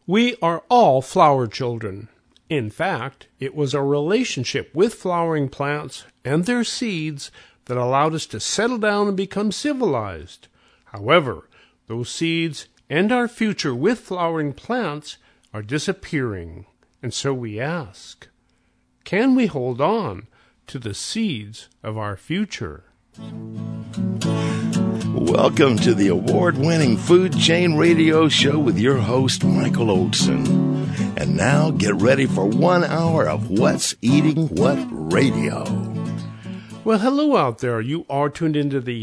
We are all flower children. In fact, it was our relationship with flowering plants and their seeds that allowed us to settle down and become civilized. However, those seeds and our future with flowering plants are disappearing. And so we ask, can we hold on to the seeds of our future? Welcome to the award-winning Food Chain Radio Show with your host, Michael Olson. And now get ready for 1 hour of What's Eating What Radio. Well, hello out there. You are tuned into the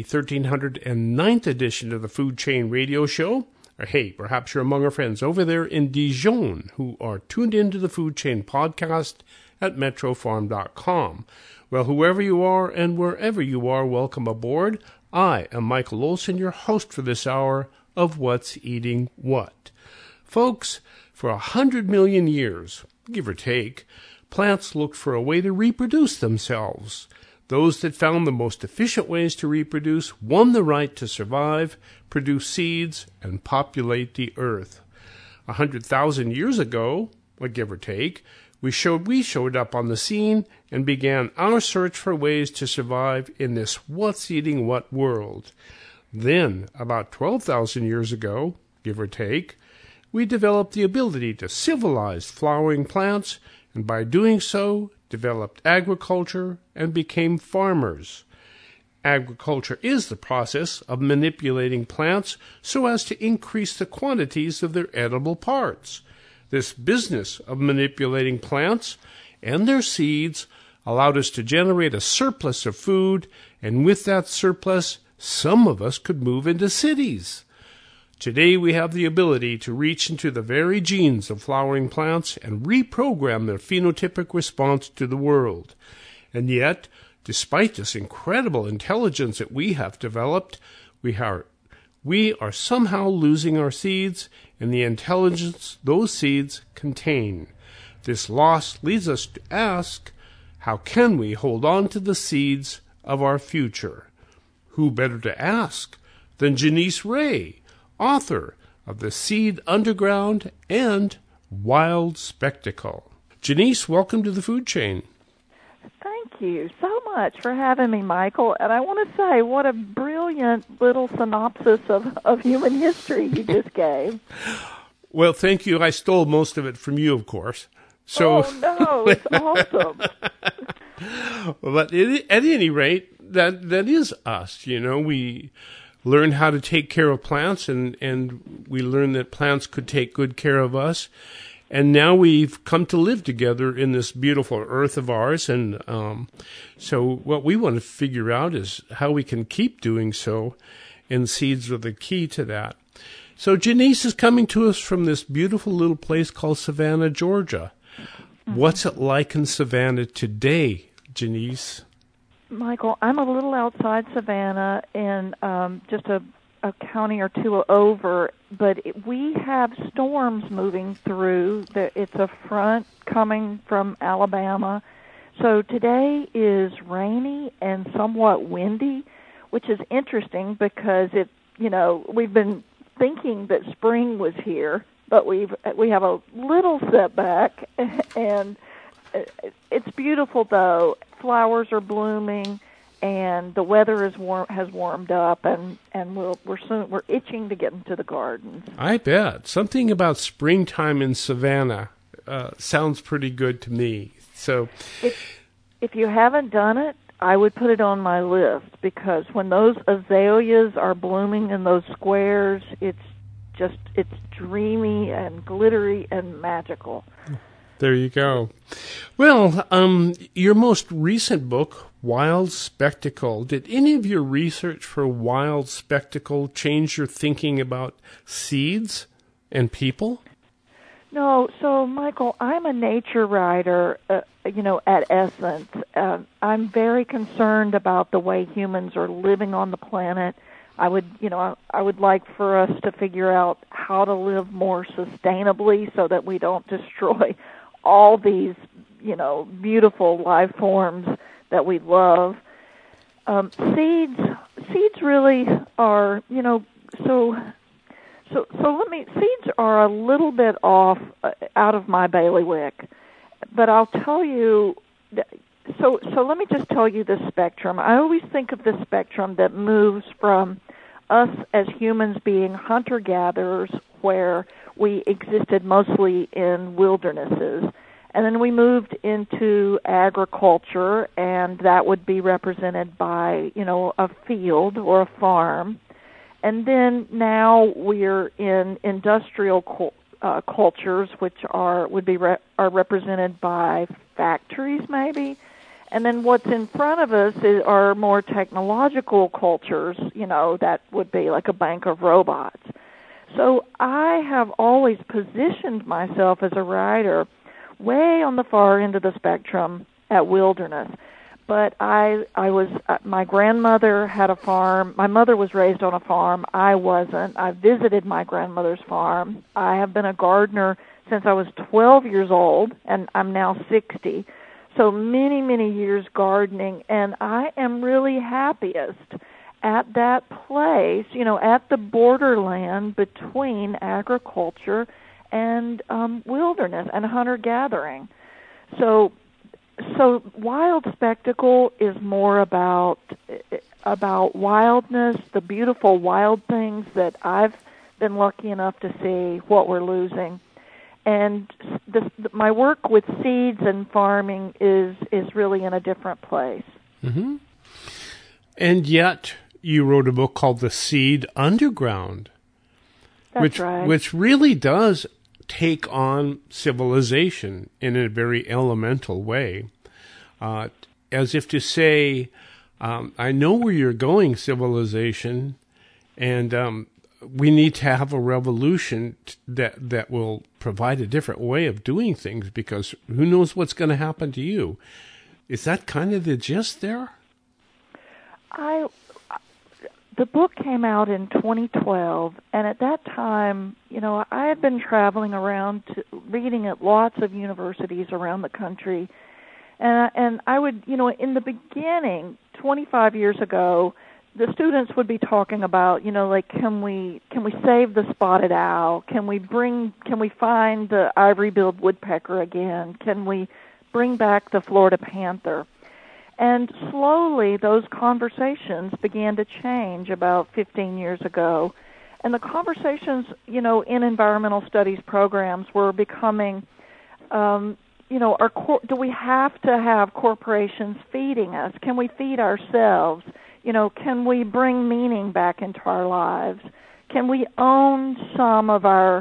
1309th edition of the Food Chain Radio Show. Or hey, perhaps you're among our friends over there in Dijon who are tuned into the Food Chain podcast at metrofarm.com. Well, whoever you are and wherever you are, welcome aboard. I am Michael Olson, your host for this hour of What's Eating What. Folks, for 100 million years, give or take, plants looked for a way to reproduce themselves. Those that found the most efficient ways to reproduce won the right to survive, produce seeds, and populate the earth. 100,000 years ago, give or take, we showed up on the scene and began our search for ways to survive in this what's eating what world. Then, about 12,000 years ago, give or take, we developed the ability to civilize flowering plants, and by doing so, developed agriculture and became farmers. Agriculture is the process of manipulating plants so as to increase the quantities of their edible parts. This business of manipulating plants and their seeds allowed us to generate a surplus of food, and with that surplus, some of us could move into cities. Today we have the ability to reach into the very genes of flowering plants and reprogram their phenotypic response to the world. And yet, despite this incredible intelligence that we have developed, we are somehow losing our seeds and the intelligence those seeds contain. This loss leads us to ask, how can we hold on to the seeds of our future? Who better to ask than Janice Ray, author of The Seed Underground and Wild Spectacle. Janice, welcome to the Food Chain. Thank you so much for having me, Michael. And I want to say, what a brilliant little synopsis of human history you just gave. Well, thank you. I stole most of it from you, of course. So, oh, no, it's awesome. But at any rate, that is us. You know, we learned how to take care of plants, and we learned that plants could take good care of us. And now we've come to live together in this beautiful earth of ours. And so what we want to figure out is how we can keep doing so, and seeds are the key to that. So Janice is coming to us from this beautiful little place called Savannah, Georgia. Mm-hmm. What's it like in Savannah today, Janice? Michael, I'm a little outside Savannah and just a county or two over, but we have storms moving through. It's a front coming from Alabama. So today is rainy and somewhat windy, which is interesting because we've been thinking that spring was here, but we have a little setback, and it's beautiful though. Flowers are blooming, and the weather has warmed up, and we're itching to get into the gardens. I bet something about springtime in Savannah sounds pretty good to me. So, if you haven't done it, I would put it on my list, because when those azaleas are blooming in those squares, it's dreamy and glittery and magical. There you go. Well, your most recent book, Wild Spectacle, did any of your research for Wild Spectacle change your thinking about seeds and people? No. So, Michael, I'm a nature writer, at essence. I'm very concerned about the way humans are living on the planet. I would like for us to figure out how to live more sustainably so that we don't destroy all these, beautiful life forms that we love. Seeds really are, so Seeds are a little bit off, out of my bailiwick, but I'll tell you. So let me just tell you the spectrum. I always think of the spectrum that moves from us as humans being hunter-gatherers, where we existed mostly in wildernesses, and then we moved into agriculture, and that would be represented by, a field or a farm. And then now we're in industrial cultures, which are represented by factories, maybe. And then what's in front of us are more technological cultures, that would be like a bank of robots. So I have always positioned myself as a writer way on the far end of the spectrum at wilderness. But my grandmother had a farm. My mother was raised on a farm. I wasn't. I visited my grandmother's farm. I have been a gardener since I was 12 years old, and I'm now 60. So many, many years gardening, and I am really happiest at that place, at the borderland between agriculture and wilderness and hunter-gathering. So wild spectacle is more about wildness, the beautiful wild things that I've been lucky enough to see, what we're losing. And my work with seeds and farming is really in a different place. Mm-hmm. And yet you wrote a book called The Seed Underground. That's right. Which really does take on civilization in a very elemental way. As if to say, I know where you're going, civilization, and we need to have a revolution that will provide a different way of doing things, because who knows what's going to happen to you. Is that kind of the gist there? The book came out in 2012, and at that time, I had been traveling around reading at lots of universities around the country, and I would, in the beginning, 25 years ago, the students would be talking about, can we save the spotted owl? Can we find the ivory-billed woodpecker again? Can we bring back the Florida panther? And slowly those conversations began to change about 15 years ago. And the conversations, in environmental studies programs were becoming, do we have to have corporations feeding us? Can we feed ourselves? Can we bring meaning back into our lives? Can we own some of our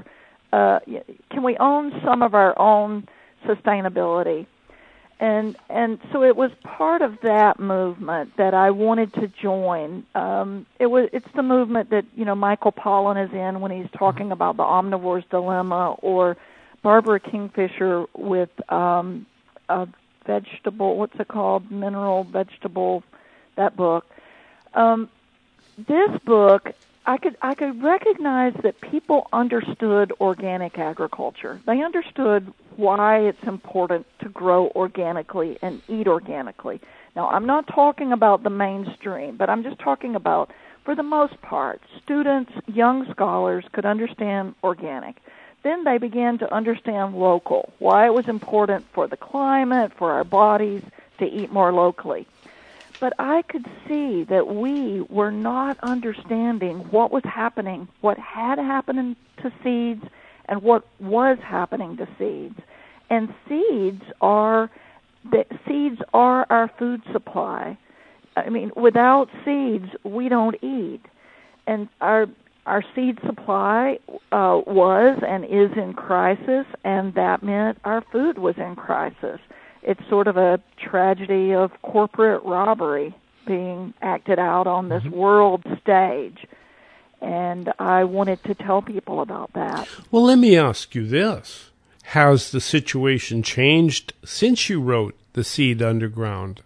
own sustainability? And so it was part of that movement that I wanted to join. It's the movement that Michael Pollan is in when he's talking about the omnivore's dilemma, or Barbara Kingfisher with a vegetable. What's it called? Mineral vegetable. That book. This book, I could recognize that people understood organic agriculture. They understood why it's important to grow organically and eat organically. Now, I'm not talking about the mainstream, but I'm just talking about, for the most part, students, young scholars could understand organic. Then they began to understand local, why it was important for the climate, for our bodies, to eat more locally. But I could see that we were not understanding what was happening, what had happened to seeds, and what was happening to seeds. And seeds are our food supply. I mean, without seeds, we don't eat. And our seed supply was and is in crisis, and that meant our food was in crisis. It's sort of a tragedy of corporate robbery being acted out on this world stage. And I wanted to tell people about that. Well, let me ask you this. Has the situation changed since you wrote The Seed Underground?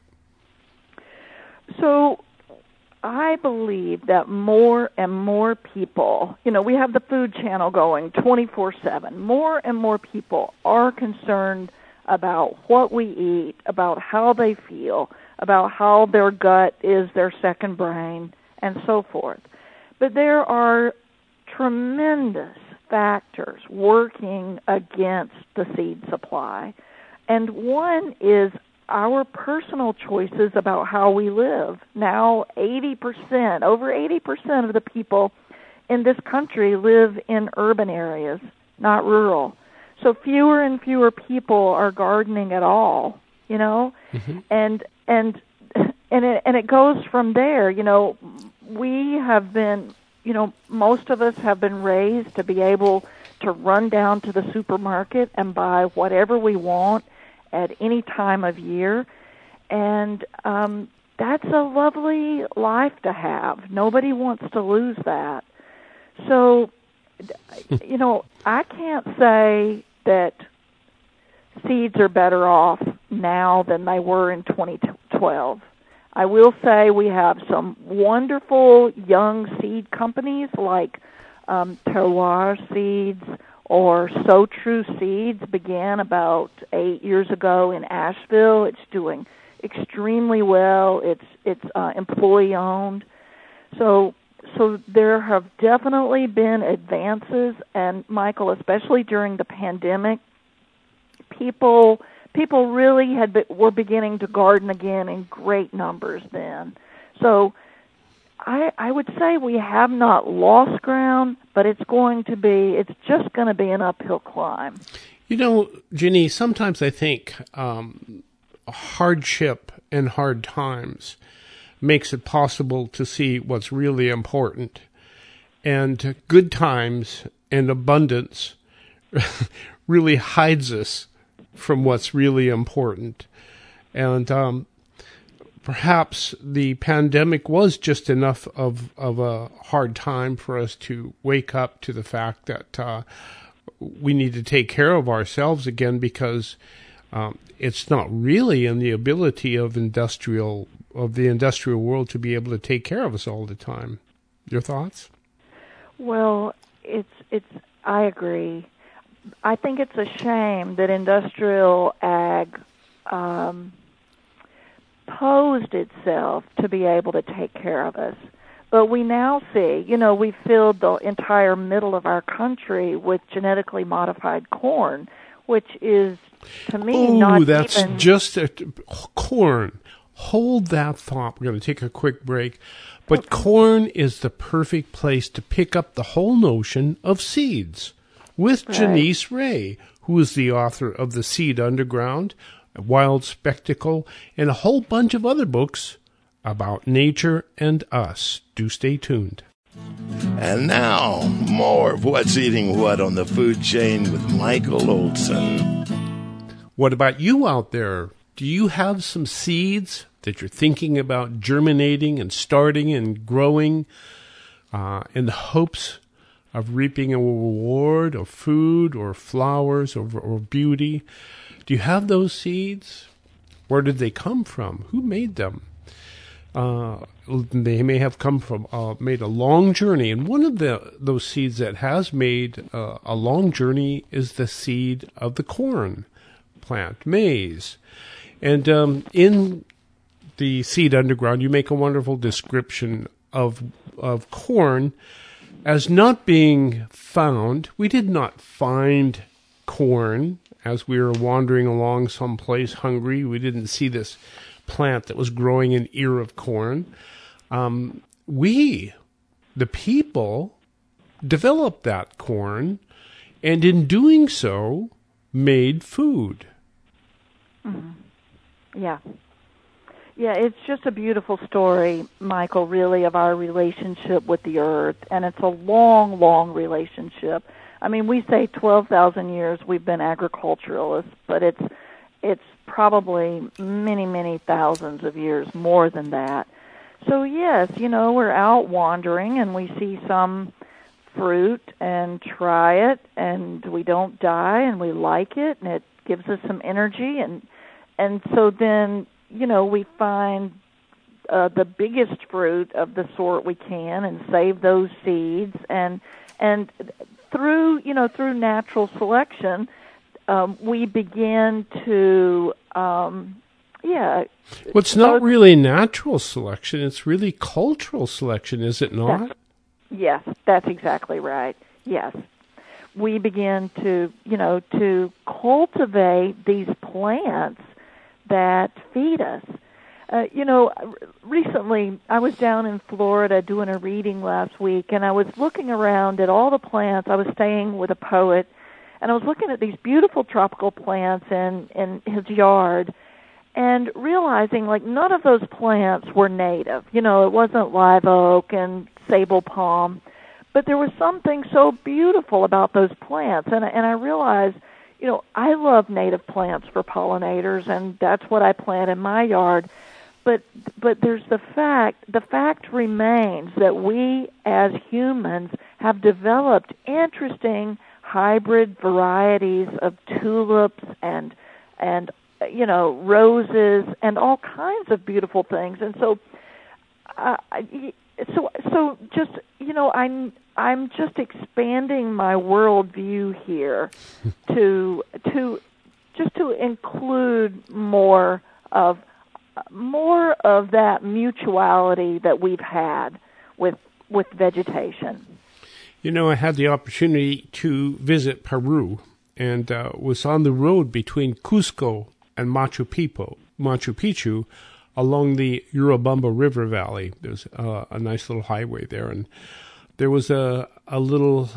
So I believe that more and more people, we have the Food Channel going 24/7. More and more people are concerned about what we eat, about how they feel, about how their gut is their second brain, and so forth. But there are tremendous factors working against the seed supply. And one is our personal choices about how we live. Now, over 80% of the people in this country live in urban areas, not rural. So fewer and fewer people are gardening at all, Mm-hmm. and it goes from there. We have been, most of us have been raised to be able to run down to the supermarket and buy whatever we want at any time of year, and that's a lovely life to have. Nobody wants to lose that. So, I can't say that seeds are better off now than they were in 2012. I will say we have some wonderful young seed companies like Terroir Seeds or So True Seeds began about 8 years ago in Asheville. It's doing extremely well. It's employee owned. So there have definitely been advances, and Michael, especially during the pandemic, people really were beginning to garden again in great numbers then. So I would say we have not lost ground, but it's just going to be an uphill climb. Ginny, sometimes I think hardship and hard times makes it possible to see what's really important. And good times and abundance really hides us from what's really important. And perhaps the pandemic was just enough of a hard time for us to wake up to the fact that we need to take care of ourselves again, because it's not really in the ability of the industrial world to be able to take care of us all the time. Your thoughts? Well, I agree. I think it's a shame that industrial ag posed itself to be able to take care of us. But we now see, we've filled the entire middle of our country with genetically modified corn, which is, to me, not even... Oh, that's just corn. Hold that thought. We're going to take a quick break. But okay. Corn is the perfect place to pick up the whole notion of seeds with right. Janice Ray, who is the author of The Seed Underground, Wild Spectacle, and a whole bunch of other books about nature and us. Do stay tuned. And now, more of What's Eating What on the Food Chain with Michael Olson. What about you out there? Do you have some seeds that you're thinking about germinating and starting and growing in the hopes of reaping a reward of food or flowers or beauty? Do you have those seeds? Where did they come from? Who made them? They may have come from made a long journey, and one of those seeds that has made a long journey is the seed of the corn plant, maize. And in the Seed Underground, you make a wonderful description of corn as not being found. We did not find corn as we were wandering along someplace hungry. We didn't see this plant that was growing an ear of corn. We, the people, developed that corn, and in doing so, made food. Mm-hmm. Yeah. Yeah, it's just a beautiful story, Michael, really, of our relationship with the earth, and it's a long, long relationship. I mean, we say 12,000 years we've been agriculturalists, but it's probably many, many thousands of years more than that. So, yes, we're out wandering, and we see some fruit and try it, and we don't die, and we like it, and it gives us some energy, and so then, we find the biggest fruit of the sort we can and save those seeds, and through natural selection, we begin to, Well, it's not really natural selection. It's really cultural selection, is it not? Yes, that's exactly right. Yes. We begin to, to cultivate these plants that feed us. Recently I was down in Florida doing a reading last week, and I was looking around at all the plants. I was staying with a poet, and I was looking at these beautiful tropical plants in his yard, and realizing, like, none of those plants were native. It wasn't live oak and sable palm, but there was something so beautiful about those plants, and I realized, I love native plants for pollinators, and that's what I plant in my yard. But there's the fact remains that we as humans have developed interesting hybrid varieties of tulips and roses and all kinds of beautiful things. And so I'm just expanding my worldview here to include more of that mutuality that we've had with vegetation. I had the opportunity to visit Peru and was on the road between Cusco and Machu Picchu along the Urubamba River Valley. There's a nice little highway there, and there was a little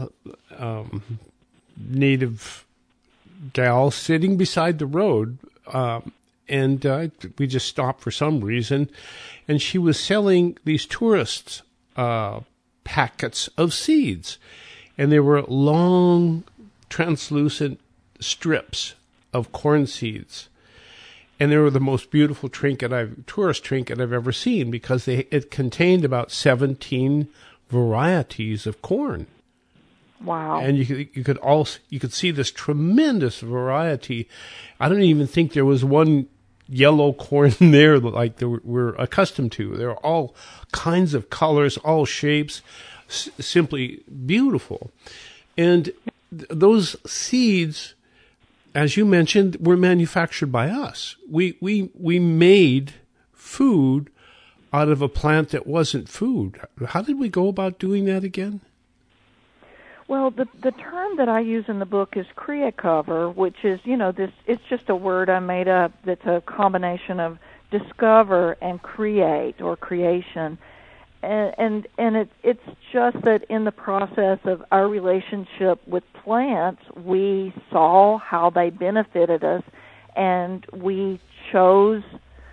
native gal sitting beside the road, and we just stopped for some reason, and she was selling these tourists packets of seeds, and they were long, translucent strips of corn seeds. And they were the most beautiful tourist trinket I've ever seen, because it contained about 17 varieties of corn. Wow! And you could see this tremendous variety. I don't even think there was one yellow corn there like we're accustomed to. There are all kinds of colors, all shapes, simply beautiful. And those seeds, as you mentioned, were manufactured by us. We made food out of a plant that wasn't food. How did we go about doing that again? Well, the term that I use in the book is Kriya cover, which is, it's just a word I made up that's a combination of discover and create, or creation. And it's just that in the process of our relationship with plants, we saw how they benefited us, and we chose,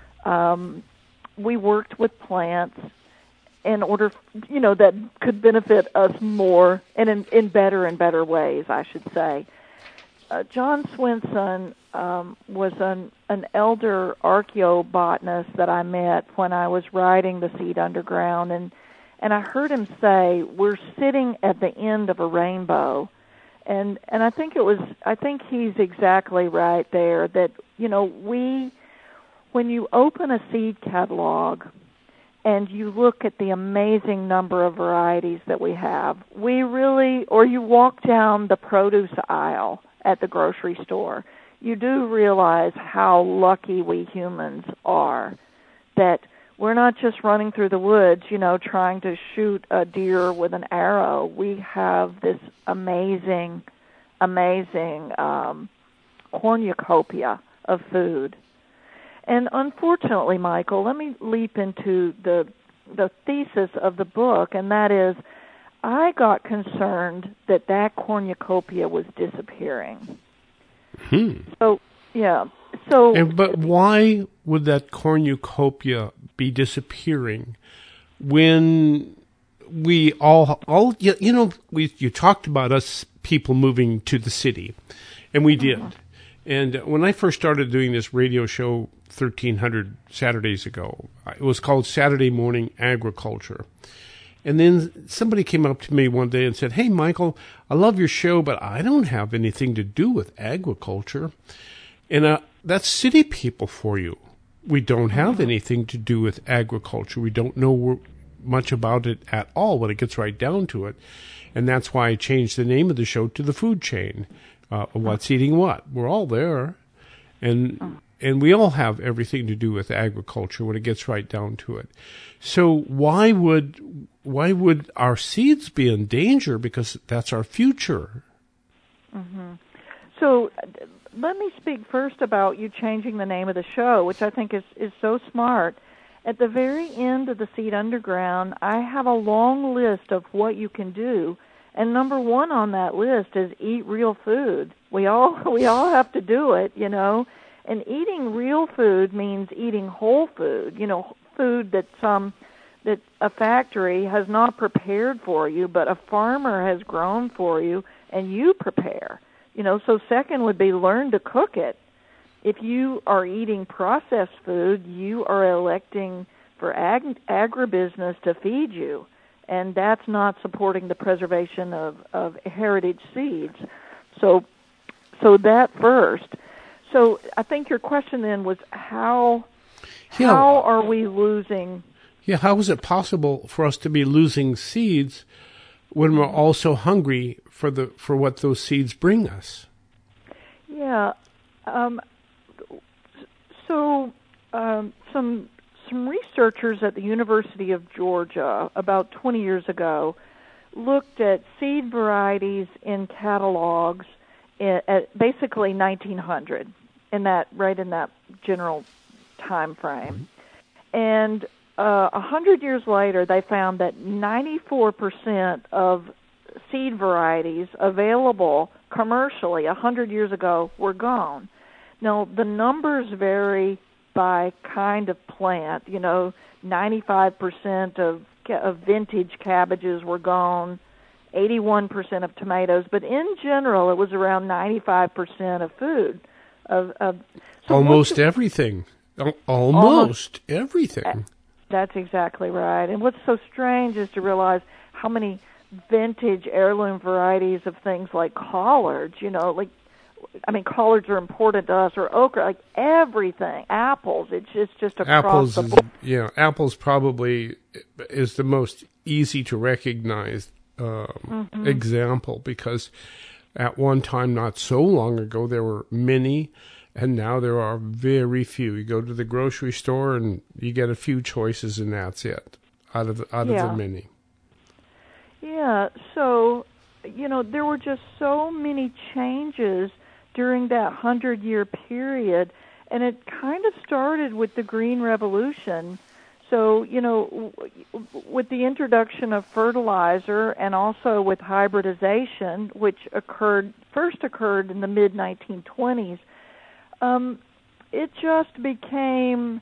we worked with plants in order, that could benefit us more and in better and better ways, I should say. John Swinson was an elder archaeobotanist that I met when I was writing The Seed Underground, and I heard him say, we're sitting at the end of a rainbow. And I think he's exactly right there, that, when you open a seed catalog and you look at the amazing number of varieties that we have, or you walk down the produce aisle at the grocery store, you do realize how lucky we humans are, that we're not just running through the woods, trying to shoot a deer with an arrow. We have this amazing cornucopia of food. And unfortunately, Michael, let me leap into the thesis of the book, and that is, I got concerned that cornucopia was disappearing. So, yeah. But why would that cornucopia be disappearing when we all you talked about us people moving to the city, and we did. And when I first started doing this radio show 1,300 Saturdays ago, it was called Saturday Morning Agriculture. And then somebody came up to me one day and said, "Hey, Michael, I love your show, but I don't have anything to do with agriculture." And that's city people for you. We don't have anything to do with agriculture. We don't know much about it at all when it gets right down to it. And that's why I changed the name of the show to The Food Chain. What's eating what? We're all there. And and we all have everything to do with agriculture when it gets right down to it. So why would our seeds be in danger? Because that's our future. Mm-hmm. So let me speak first about you changing the name of the show, which I think is so smart. At the very end of the Seed Underground, I have a long list of what you can do, and number one on that list is eat real food. We all have to do it, you know. And eating real food means eating whole food, you know, food that a factory has not prepared for you, but a farmer has grown for you and you prepare. You know, so second would be learn to cook it. If you are eating processed food, you are electing for agribusiness to feed you, and that's not supporting the preservation of heritage seeds. So that first. So I think your question then was how are we losing? Yeah, how is it possible for us to be losing seeds when we're also hungry for what those seeds bring us? Yeah. Some researchers at the University of Georgia about 20 years ago looked at seed varieties in catalogs at basically 1900, in that general time frame. Mm-hmm. And 100 years later, they found that 94% of seed varieties available commercially 100 years ago were gone. Now, the numbers vary by kind of plant. You know, 95% of vintage cabbages were gone, 81% of tomatoes, but in general, it was around 95% of food. So almost everything. Almost everything. That's exactly right. And what's so strange is to realize how many vintage heirloom varieties of things like collards, you know, collards are important to us, or okra, like everything, apples, it's just across the board. Yeah, apples probably is the most easy to recognize example, because at one time, not so long ago, there were many, and now there are very few. You go to the grocery store and you get a few choices, and that's it, out of the many. Yeah, so, you know, there were just so many changes during that 100-year period, and it kind of started with the Green Revolution. So, you know, with the introduction of fertilizer and also with hybridization, which first occurred in the mid-1920s, it just became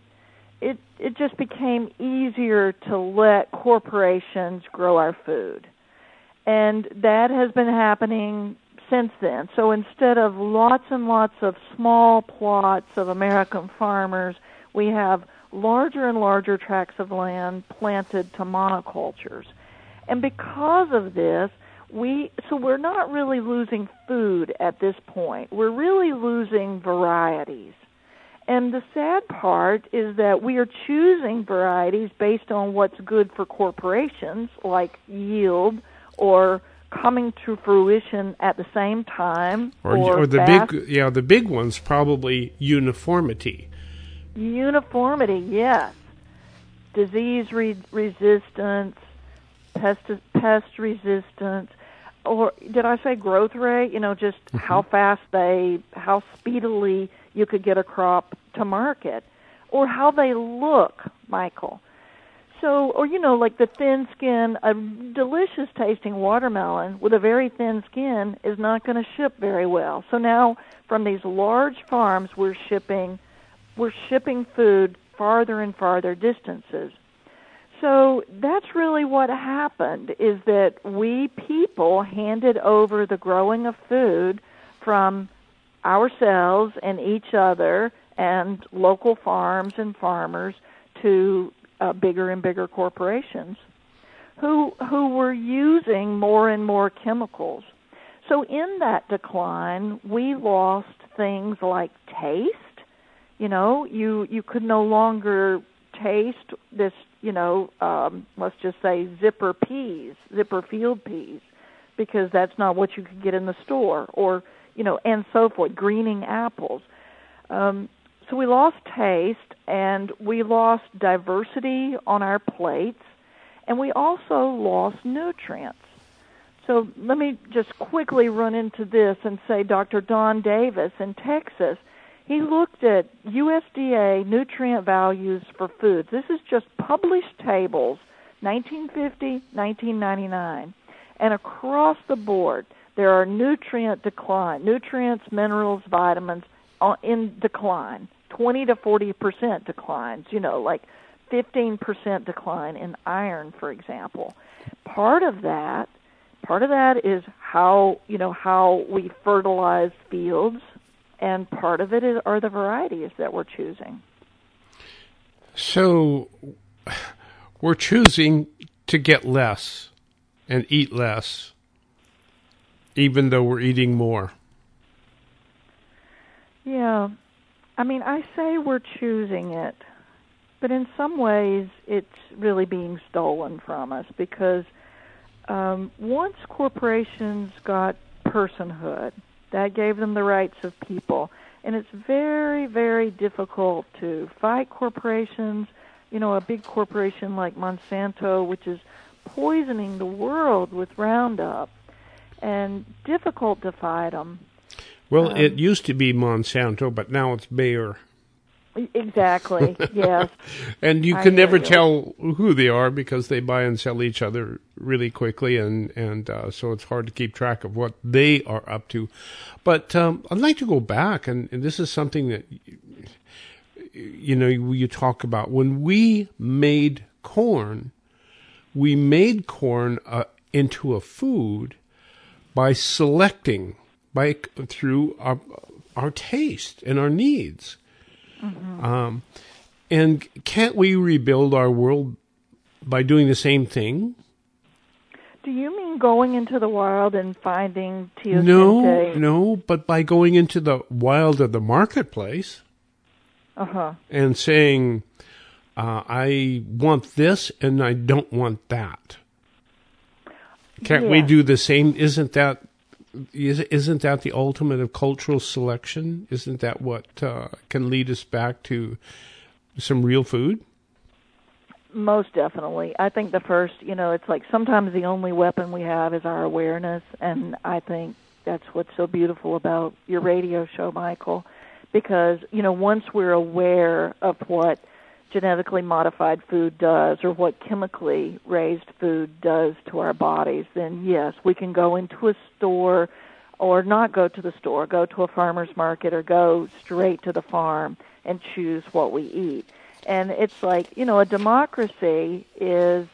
easier to let corporations grow our food. And that has been happening since then. So instead of lots and lots of small plots of American farmers, we have larger and larger tracts of land planted to monocultures. And because of this, we're not really losing food at this point. We're really losing varieties. And the sad part is that we are choosing varieties based on what's good for corporations, like yield or coming to fruition at the same time. Or the big ones, probably uniformity. Uniformity, yes. Disease resistance, pest resistance, or did I say growth rate? You know, just how speedily you could get a crop to market, or how they look, Michael. So, or, you know, like the thin skin, a delicious tasting watermelon with a very thin skin is not going to ship very well. So now from these large farms, we're shipping food farther and farther distances. So that's really what happened, is that we people handed over the growing of food from ourselves and each other and local farms and farmers to bigger and bigger corporations who were using more and more chemicals. So in that decline, we lost things like taste. You know, you could no longer taste this, you know, let's just say zipper field peas, because that's not what you could get in the store, or, you know, and so forth, greening apples. So we lost taste, and we lost diversity on our plates, and we also lost nutrients. So let me just quickly run into this and say Dr. Don Davis in Texas, he looked at USDA nutrient values for foods. This is just published tables, 1950, 1999. And across the board, there are nutrient decline, nutrients, minerals, vitamins in decline, 20 to 40% declines, like 15% decline in iron, for example. Part of that is how we fertilize fields, and part of it are the varieties that we're choosing. So we're choosing to get less and eat less, even though we're eating more. Yeah. I mean, I say we're choosing it, but in some ways it's really being stolen from us because once corporations got personhood, that gave them the rights of people. And it's very, very difficult to fight corporations. A big corporation like Monsanto, which is poisoning the world with Roundup, and difficult to fight them. Well, it used to be Monsanto, but now it's Bayer. Exactly, yes. And you can never tell who they are because they buy and sell each other really quickly, and so it's hard to keep track of what they are up to. But I'd like to go back, and this is something that, you talk about. When we made corn into a food by selecting, through our taste and our needs. Mm-hmm. And can't we rebuild our world by doing the same thing? Do you mean going into the wild and finding teosinte? No, but by going into the wild of the marketplace and saying, I want this and I don't want that. Can't we do the same? Isn't that the ultimate of cultural selection? Isn't that what can lead us back to some real food? Most definitely. I think the first, it's like sometimes the only weapon we have is our awareness, and I think that's what's so beautiful about your radio show, Michael, because, once we're aware of what genetically modified food does or what chemically raised food does to our bodies, then yes, we can go into a store or not go to the store, go to a farmer's market or go straight to the farm and choose what we eat. And it's like, a democracy is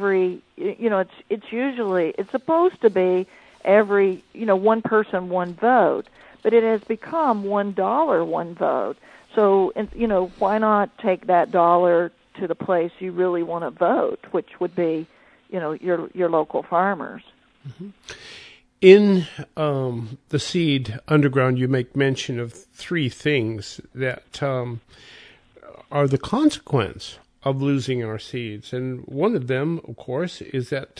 it's supposed to be every, one person, one vote, but it has become $1, one vote. So, why not take that dollar to the place you really want to vote, which would be, your local farmers. Mm-hmm. In the Seed Underground, you make mention of three things that are the consequence of losing our seeds. And one of them, of course, is that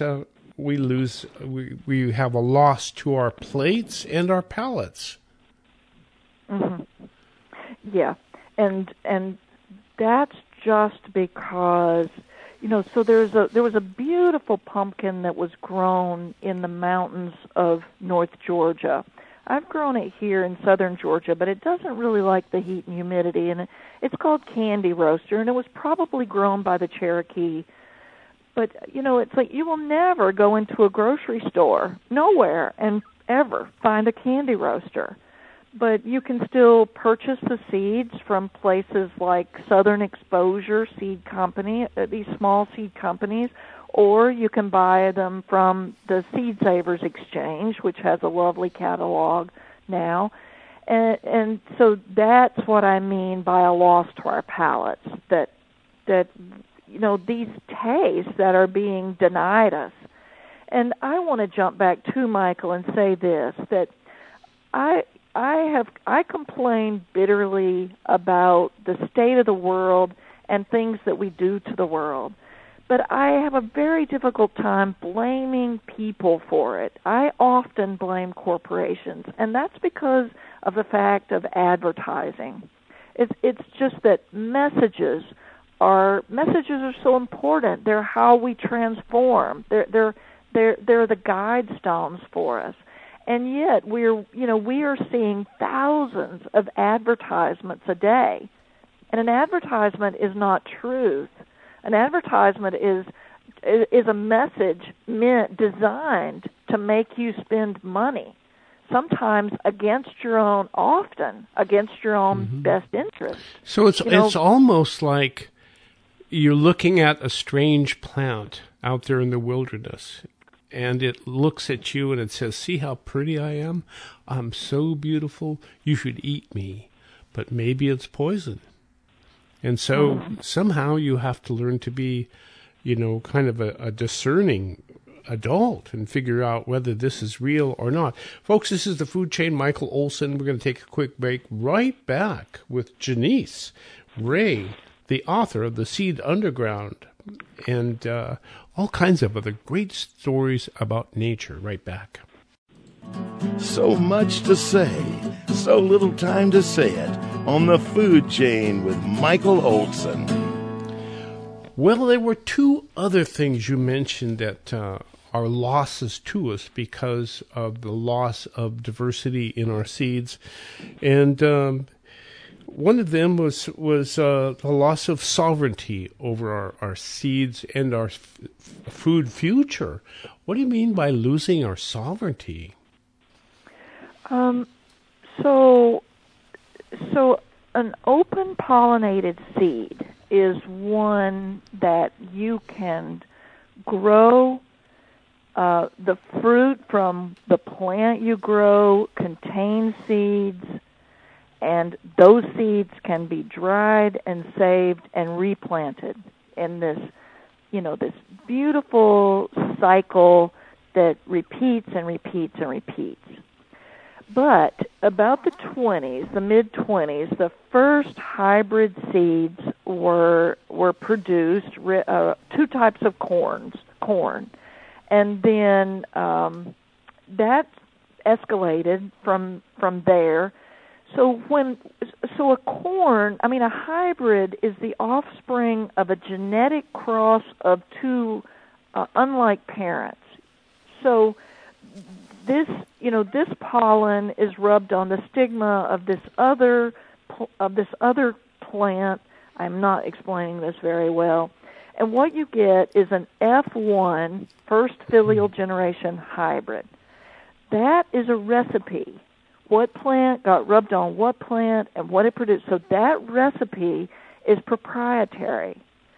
we have a loss to our plates and our palates. Mm-hmm. Yeah, and that's just because, so there was a beautiful pumpkin that was grown in the mountains of North Georgia. I've grown it here in southern Georgia, but it doesn't really like the heat and humidity, and it's called Candy Roaster, and it was probably grown by the Cherokee. But, it's like you will never go into a grocery store, nowhere, and ever find a Candy Roaster. But you can still purchase the seeds from places like Southern Exposure Seed Company, these small seed companies, or you can buy them from the Seed Savers Exchange, which has a lovely catalog now. And so that's what I mean by a loss to our palates, that these tastes that are being denied us. And I want to jump back to Michael and say this, that I complain bitterly about the state of the world and things that we do to the world. But I have a very difficult time blaming people for it. I often blame corporations, and that's because of the fact of advertising. It's just that messages are so important. They're how we transform. They're the guide stones for us. And yet we are seeing thousands of advertisements a day. And an advertisement is not truth. An advertisement is a message designed to make you spend money, sometimes often against your own best interest. So it's almost like you're looking at a strange plant out there in the wilderness, and it looks at you and it says, "See how pretty I am? I'm so beautiful. You should eat me." But maybe it's poison. And so somehow you have to learn to be, kind of a discerning adult and figure out whether this is real or not. Folks, this is the Food Chain, Michael Olson. We're going to take a quick break. Right back with Janice Ray, the author of The Seed Underground, and all kinds of other great stories about nature. Right back. So much to say, so little time to say it on the Food Chain with Michael Olson. Well, there were two other things you mentioned that are losses to us because of the loss of diversity in our seeds, and one of them was the loss of sovereignty over our seeds and our food future. What do you mean by losing our sovereignty? So an open pollinated seed is one that you can grow. The fruit from the plant you grow contains seeds, and those seeds can be dried and saved and replanted in this beautiful cycle that repeats and repeats and repeats. But about the mid-20s, the first hybrid seeds were produced, two types of corn, and then that escalated from there. So a hybrid is the offspring of a genetic cross of two unlike parents. So this pollen is rubbed on the stigma of this other plant. I'm not explaining this very well. And what you get is an F1, first filial generation hybrid. That is a recipe. What plant got rubbed on what plant and what it produced. So that recipe is proprietary.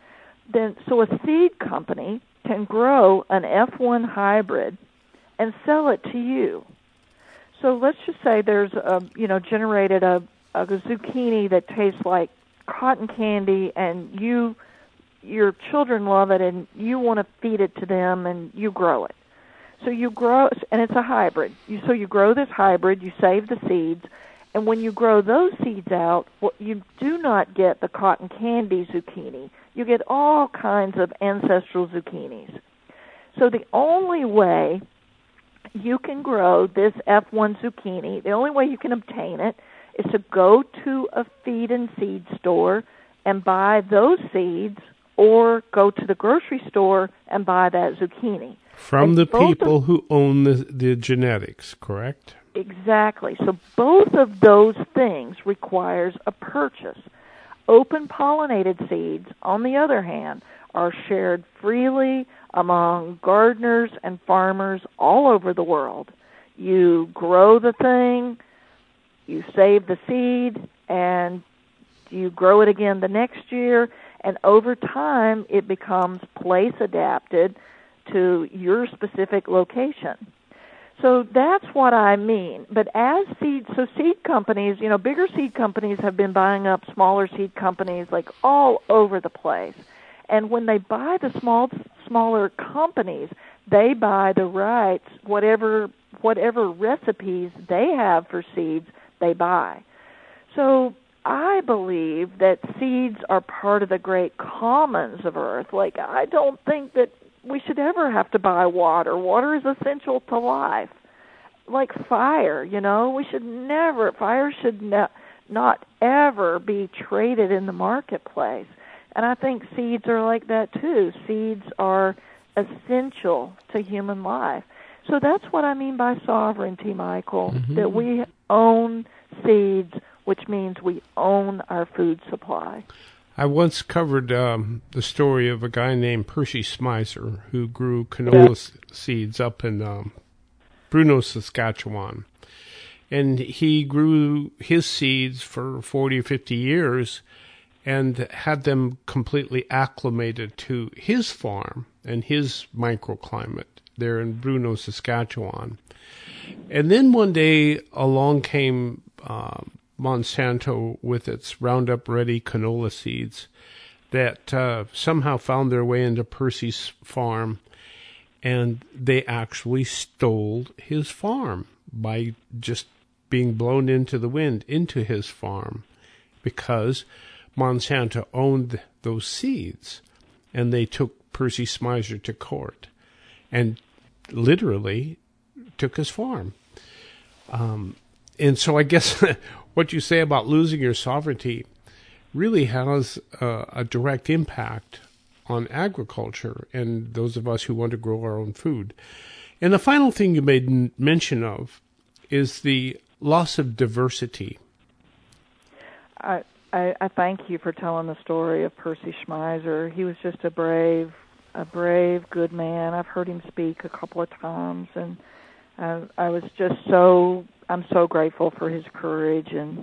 So a seed company can grow an F1 hybrid and sell it to you. So let's just say there's generated a zucchini that tastes like cotton candy, and your children love it, and you want to feed it to them, and you grow it. So you grow, and it's a hybrid. So you grow this hybrid, you save the seeds, and when you grow those seeds out, you do not get the cotton candy zucchini. You get all kinds of ancestral zucchinis. So the only way you can grow this F1 zucchini, the only way you can obtain it, is to go to a feed and seed store and buy those seeds, or go to the grocery store and buy that zucchini. From the people who own the genetics, correct? Exactly. So both of those things requires a purchase. Open pollinated seeds, on the other hand, are shared freely among gardeners and farmers all over the world. You grow the thing, you save the seed, and you grow it again the next year, and over time it becomes place adapted to your specific location. So that's what I mean. But as seed companies, bigger seed companies have been buying up smaller seed companies like all over the place. And when they buy the smaller companies, they buy the rights, whatever recipes they have for seeds, they buy. So I believe that seeds are part of the great commons of Earth. Like, I don't think that we should ever have to buy water. Water is essential to life. Like fire, we should never, not ever be traded in the marketplace. And I think seeds are like that too. Seeds are essential to human life. So that's what I mean by sovereignty, Michael, that we own seeds, which means we own our food supply. I once covered the story of a guy named Percy Smizer who grew canola seeds up in Bruno, Saskatchewan. And he grew his seeds for 40 or 50 years and had them completely acclimated to his farm and his microclimate there in Bruno, Saskatchewan. And then one day along came Monsanto with its Roundup Ready canola seeds that somehow found their way into Percy's farm, and they actually stole his farm by just being blown into the wind into his farm because Monsanto owned those seeds, and they took Percy Smizer to court and literally took his farm. And so I guess what you say about losing your sovereignty really has a direct impact on agriculture and those of us who want to grow our own food. And the final thing you made mention of is the loss of diversity. I thank you for telling the story of Percy Smizer. He was just a brave, good man. I've heard him speak a couple of times, and I was just I'm so grateful for his courage and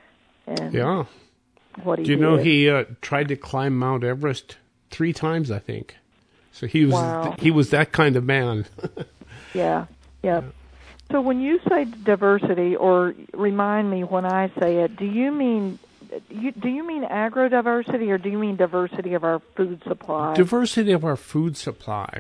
yeah. What he did. Do you know he tried to climb Mount Everest 3 times, I think. So he was he was that kind of man. Yeah. So when you say diversity, or remind me when I say it, do you mean agro-diversity, or do you mean diversity of our food supply? Diversity of our food supply.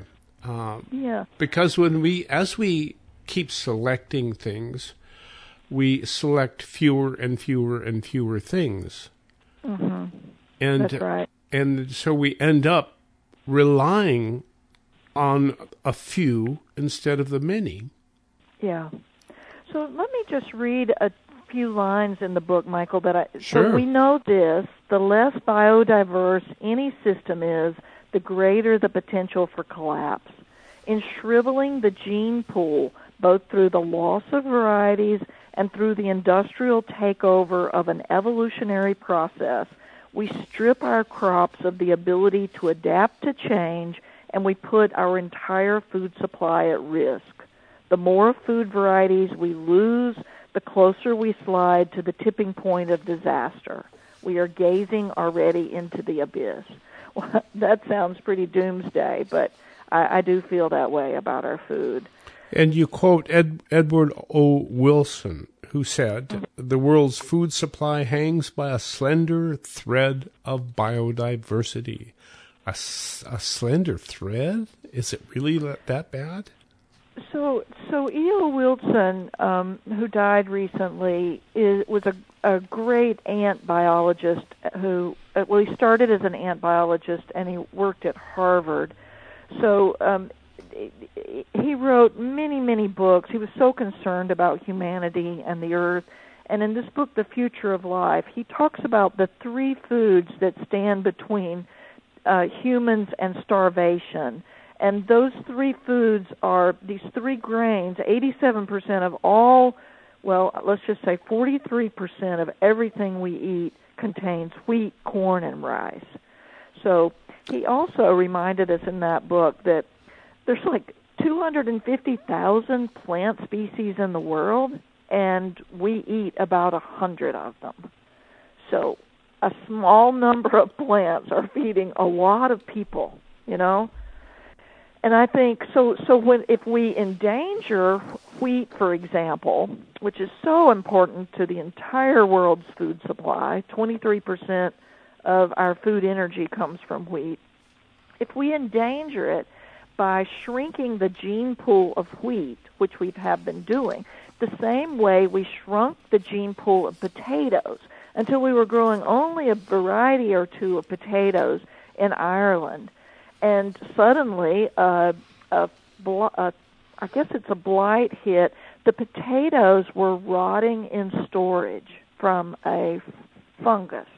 Because as we keep selecting things, we select fewer and fewer and fewer things. Mm-hmm. And that's right. And so we end up relying on a few instead of the many. Yeah. So let me just read a few lines in the book, Michael, Sure. So we know this: the less biodiverse any system is, the greater the potential for collapse. In shriveling the gene pool, both through the loss of varieties and through the industrial takeover of an evolutionary process, we strip our crops of the ability to adapt to change, and we put our entire food supply at risk. The more food varieties we lose, the closer we slide to the tipping point of disaster. We are gazing already into the abyss. Well, that sounds pretty doomsday, but I do feel that way about our food. And you quote Edward O. Wilson, who said, "The world's food supply hangs by a slender thread of biodiversity." A slender thread? Is it really that bad? So E.O. Wilson, who died recently, was a great ant biologist who, he started as an ant biologist and he worked at Harvard. So he wrote many, many books. He was so concerned about humanity and the earth. And in this book, The Future of Life, he talks about the 3 foods that stand between humans and starvation. And those 3 foods are these 3 grains. 87% of all, let's just say 43% of everything we eat contains wheat, corn, and rice. So he also reminded us in that book that there's like 250,000 plant species in the world, and we eat about 100 of them. So a small number of plants are feeding a lot of people, you know? And I think if we endanger wheat, for example, which is so important to the entire world's food supply, 23% of our food energy comes from wheat. If we endanger it by shrinking the gene pool of wheat, which we have been doing, the same way we shrunk the gene pool of potatoes until we were growing only a variety or 2 of potatoes in Ireland. And suddenly, I guess it's a blight hit. The potatoes were rotting in storage. from a fungus.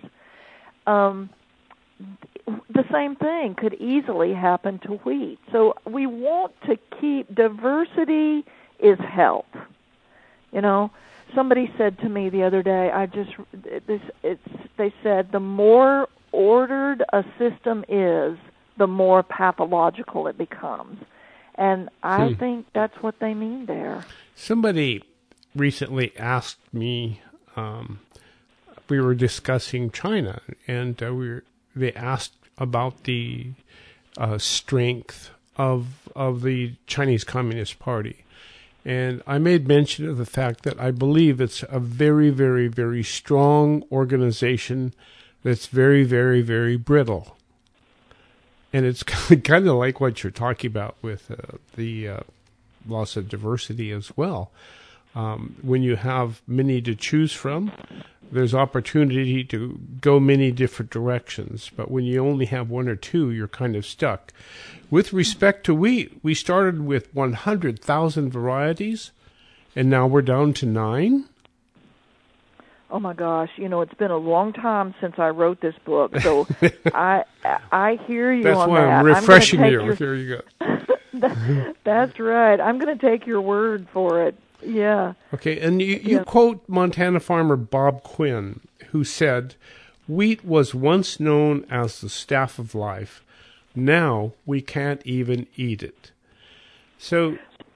The same thing could easily happen to wheat. So we want to keep diversity is health. You know, somebody said to me the other day, they said the more ordered a system is, the more pathological it becomes. And I think that's what they mean there. Somebody recently asked me, we were discussing China, and they asked about the strength of the Chinese Communist Party. And I made mention of the fact that I believe it's a very, very, very strong organization that's very, very, very brittle. And it's kind of like what you're talking about with the loss of diversity as well. When you have many to choose from, there's opportunity to go many different directions. But when you only have one or two, you're kind of stuck. With respect to wheat, we started with 100,000 varieties, and now we're down to 9. Oh my gosh! You know, it's been a long time since I wrote this book, so I hear you. That's on why that. I'm refreshing you. Here you go. That's right. I'm going to take your word for it. Yeah. Okay, and you quote Montana farmer Bob Quinn, who said, "Wheat was once known as the staff of life. Now we can't even eat it." So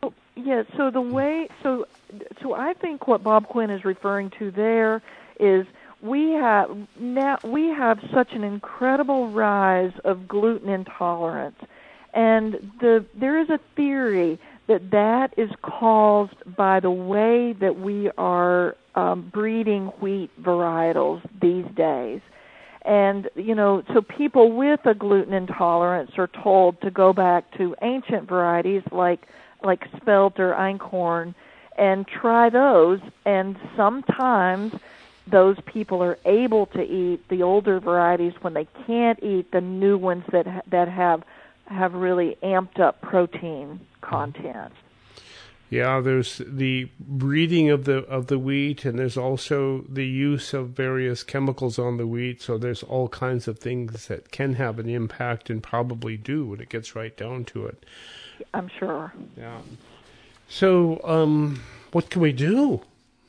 I think what Bob Quinn is referring to there is we have such an incredible rise of gluten intolerance, and there is a theory that is caused by the way that we are breeding wheat varietals these days. And, you know, so people with a gluten intolerance are told to go back to ancient varieties like spelt or einkorn and try those, and sometimes those people are able to eat the older varieties when they can't eat the new ones that have really amped up protein content. Yeah, there's the breeding of the wheat, and there's also the use of various chemicals on the wheat. So there's all kinds of things that can have an impact, and probably do when it gets right down to it. I'm sure. Yeah. So, what can we do?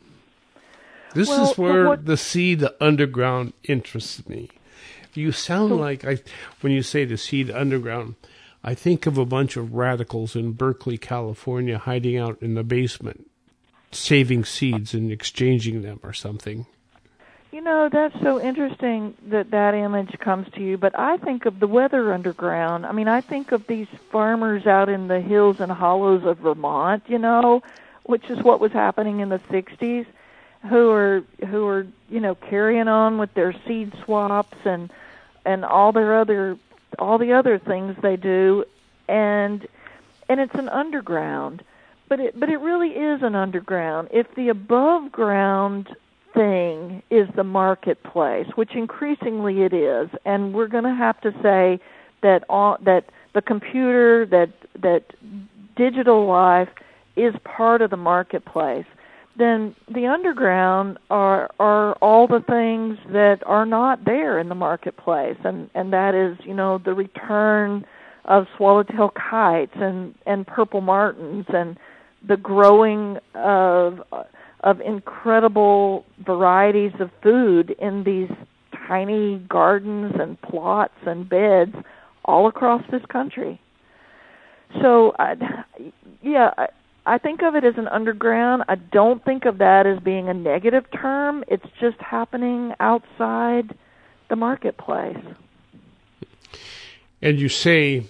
This is where the seed underground interests me. You sound like when you say the seed underground, I think of a bunch of radicals in Berkeley, California, hiding out in the basement, saving seeds and exchanging them or something. You know, that's so interesting that image comes to you, but I think of the weather underground. I mean, I think of these farmers out in the hills and hollows of Vermont, you know, which is what was happening in the 60s, who are you know, carrying on with their seed swaps and all the other things they do, and it's an underground, but it really is an underground. If the above ground thing is the marketplace, which increasingly it is, and we're going to have to say that the computer, that digital life is part of the marketplace, then the underground are all the things that are not there in the marketplace, and that is, you know, the return of swallowtail kites and purple martins, and the growing of incredible varieties of food in these tiny gardens and plots and beds all across this country. So, I think of it as an underground. I don't think of that as being a negative term. It's just happening outside the marketplace. And you say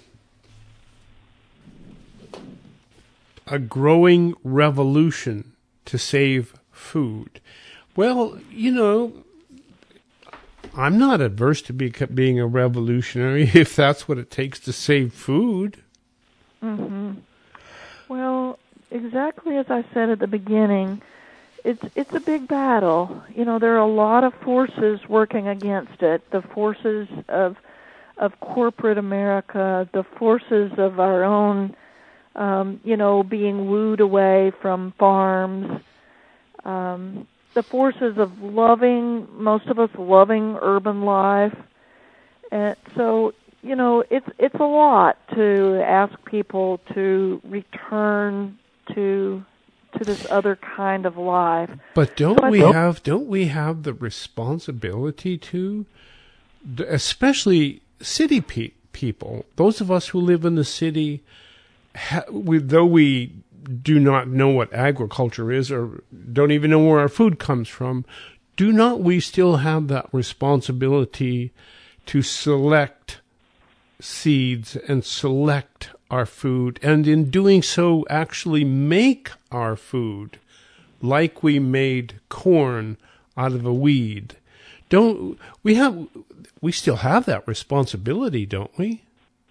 a growing revolution to save food. Well, you know, I'm not adverse to being a revolutionary if that's what it takes to save food. Mm-hmm. Well, exactly as I said at the beginning, it's a big battle. You know, there are a lot of forces working against it. The forces of corporate America, the forces of our own, you know, being wooed away from farms. forces of most of us loving urban life. And so, it's a lot to ask people to return to this other kind of life. But don't we have the responsibility to, especially city people, those of us who live in the city, though we do not know what agriculture is or don't even know where our food comes from, do not we still have that responsibility to select seeds and select our food, and in doing so actually make our food like we made corn out of a weed? Don't we still have that responsibility, don't we?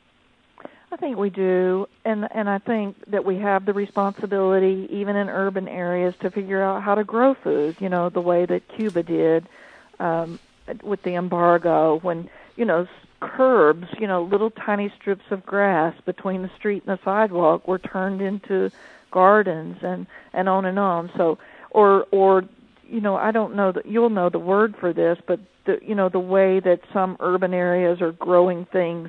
I think we do, and I think that we have the responsibility, even in urban areas, to figure out how to grow food, the way that Cuba did with the embargo, when, curbs, little tiny strips of grass between the street and the sidewalk were turned into gardens and on and on. So, or I don't know that you'll know the word for this, but the way that some urban areas are growing things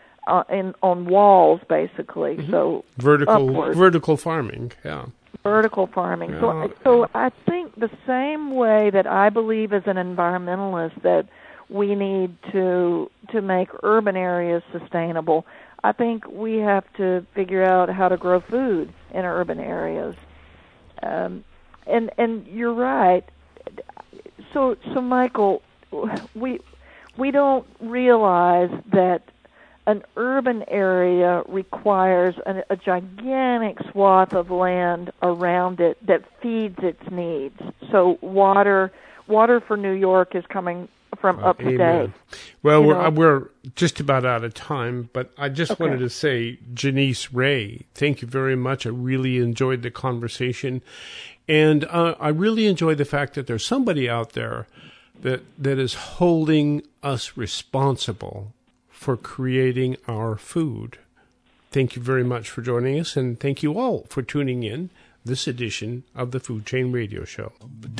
on walls, basically. Mm-hmm. So vertical farming, yeah. Vertical farming. Yeah. So I think the same way that I believe as an environmentalist that we need to make urban areas sustainable, I think we have to figure out how to grow food in urban areas. And you're right. So Michael, we don't realize that an urban area requires a gigantic swath of land around it that feeds its needs. So water for New York is coming from up to date. Well, we're just about out of time, but I just wanted to say, Janice Ray, thank you very much. I really enjoyed the conversation, and I really enjoyed the fact that there's somebody out there that is holding us responsible for creating our food. Thank you very much for joining us, and thank you all for tuning in this edition of the Food Chain Radio Show.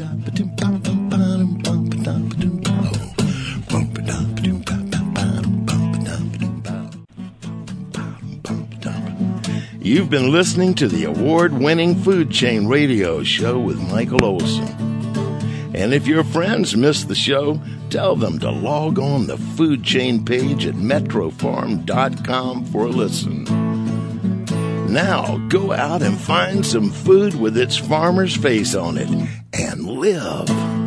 You've been listening to the award-winning Food Chain Radio Show with Michael Olson. And if your friends missed the show, tell them to log on the Food Chain page at metrofarm.com for a listen. Now, go out and find some food with its farmer's face on it and live.